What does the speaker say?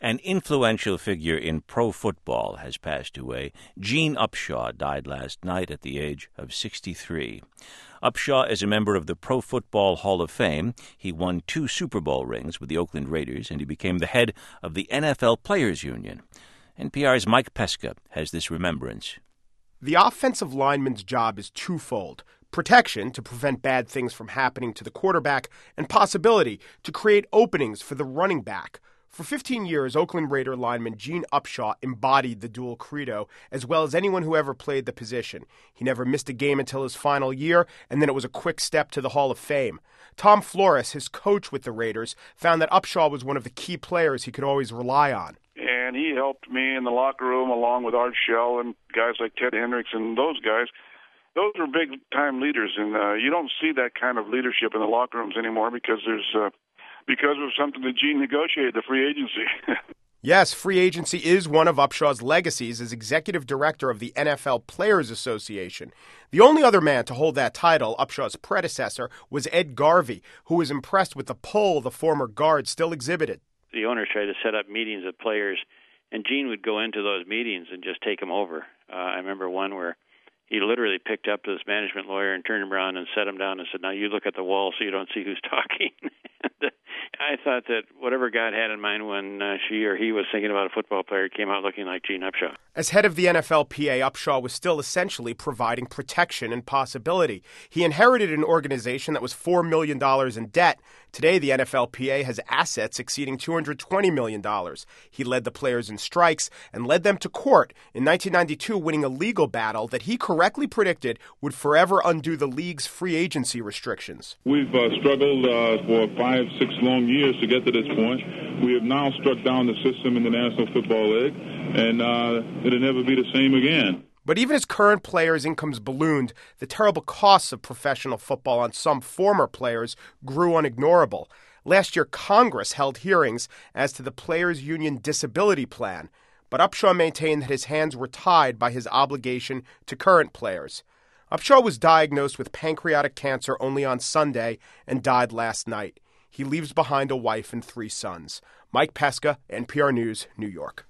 An influential figure in pro football has passed away. Gene Upshaw died last night at the age of 63. Upshaw is a member of the Pro Football Hall of Fame. He won 2 Super Bowl rings with the Oakland Raiders, and he became the head of the NFL Players Union. NPR's Mike Pesca has this remembrance. The offensive lineman's job is twofold: protection to prevent bad things from happening to the quarterback, and possibility to create openings for the running back. For 15 years, Oakland Raider lineman Gene Upshaw embodied the dual credo, as well as anyone who ever played the position. He never missed a game until his final year, and then it was a quick step to the Hall of Fame. Tom Flores, his coach with the Raiders, found that Upshaw was one of the key players he could always rely on. And he helped me in the locker room along with Art Shell and guys like Ted Hendricks and those guys. Those were big-time leaders, and you don't see that kind of leadership in the locker rooms anymore because of something that Gene negotiated, the free agency. Yes, free agency is one of Upshaw's legacies as executive director of the NFL Players Association. The only other man to hold that title, Upshaw's predecessor, was Ed Garvey, who was impressed with the pull the former guard still exhibited. The owners tried to set up meetings with players, and Gene would go into those meetings and just take them over. I remember one where he literally picked up this management lawyer and turned him around and set him down and said, "Now you look at the wall so you don't see who's talking." I thought that whatever God had in mind when she or he was thinking about a football player came out looking like Gene Upshaw. As head of the NFLPA, Upshaw was still essentially providing protection and possibility. He inherited an organization that was $4 million in debt. Today, the NFLPA has assets exceeding $220 million. He led the players in strikes and led them to court in 1992, winning a legal battle that he correctly predicted would forever undo the league's free agency restrictions. We've struggled for 5-6 long years to get to this point. We have now struck down the system in the National Football League, and it'll never be the same again. But even as current players' incomes ballooned, the terrible costs of professional football on some former players grew unignorable. Last year, Congress held hearings as to the Players' Union disability plan, but Upshaw maintained that his hands were tied by his obligation to current players. Upshaw was diagnosed with pancreatic cancer only on Sunday and died last night. He leaves behind a wife and 3 sons. Mike Pesca, NPR News, New York.